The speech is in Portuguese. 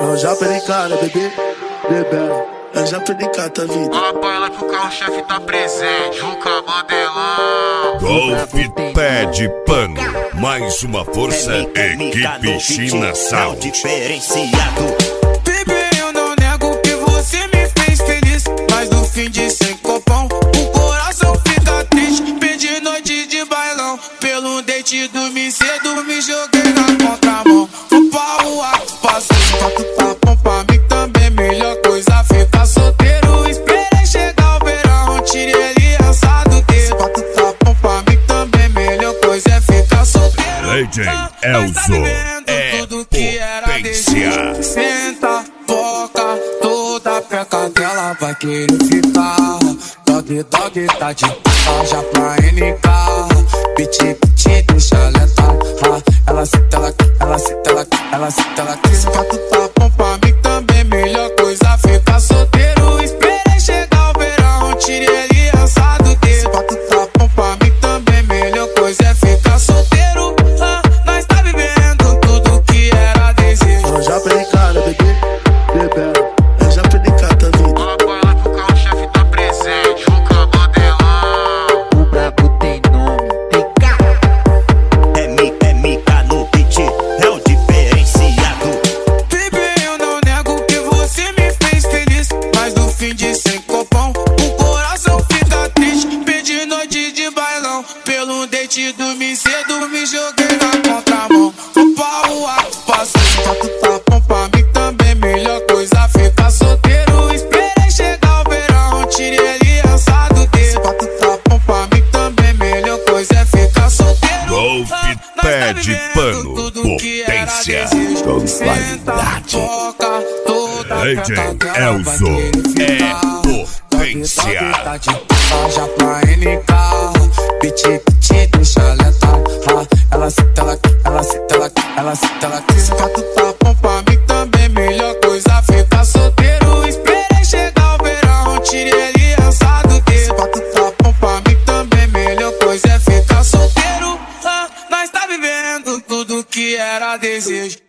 Eu já perdi cara, bebê, bebê. Eu já perdi cara, tá vida. Fala pra ela que o carro-chefe tá presente. Juca Mandelão. Golf Pé de Pano. Mais uma força, equipe China Sal. Diferenciado. Bebê, eu não nego que você me fez feliz, mas no fim de sem copão o coração fica triste. Perdi noite de bailão, pelo date dormi cedo, me joguei na contramão. Fui pra rua, passei quatro tapão pra mim também. Melhor coisa ficar solteiro, esperei chegar o verão, tirei aliança do dedo. Quatro tapão pra mim também, melhor coisa é ficar solteiro. Legend Elzo é potência. Senta, foca, toda peca dela vai querer ficar. Dog, dog, tá de já pra NK. Piti, piti, deixa ela letar. Ela senta, ela senta, ela senta, ela quis. Quatro tapão pra mim também, melhor coisa ficar solteiro. Esperei chegar o verão, tirei aliança do dedo. Quatro tapão pra mim também, melhor coisa é ficar solteiro. Nós tá vivendo tudo que era desejo. Eu já perdi cara, bebê, bebê. Eu já perdi cara, tá vida. Fala pra ela que o carro-chefe tá presente. Juca Mandelão. O brabo tem nome, PK. É Mika no beat, é o diferenciado. Bebê, eu não nego que você me fez feliz, mas no fim de sem copão o coração fica triste. Perdi noite de bailão, pelo date dormi cedo, me joguei na contramão. Fui pra rua, passei quatro tapão pra mim também, melhor coisa ficar solteiro. Esperei chegar o verão, tirei aliança do dedo. Quatro tapão pra mim também, melhor coisa é ficar solteiro. Golf Pé de Pano, potência. Qualidade. Legend Elzo é potência. Já pra NK. Piti, piti, deixa ela letar. Ela senta, ela senta, ela senta, ela quis. Quatro tapão pra mim também, melhor coisa ficar solteiro. Esperei chegar o verão, tirei aliança do dedo. Quatro tapão pra mim também, melhor coisa é ficar solteiro. Nós tá vivendo tudo que era desejo.